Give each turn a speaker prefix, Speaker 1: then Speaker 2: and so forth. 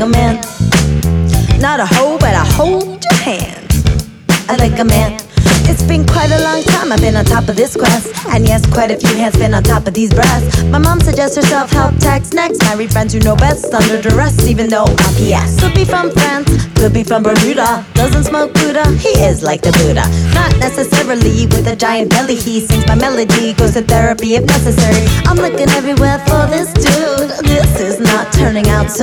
Speaker 1: a man. Not a hoe, but I hold your hand. I like a man. It's been quite a long time I've been on top of this quest. And yes, quite a few hands been on top of these breasts. My mom suggests her self-help text next. Married friends who know best under duress, even though I'm PS. Could be from France, could be from Bermuda. Doesn't smoke Buddha, he is like the Buddha. Not necessarily with a giant belly. He sings my melody, goes to therapy if necessary. I'm looking everywhere for this dude. This is not turning out so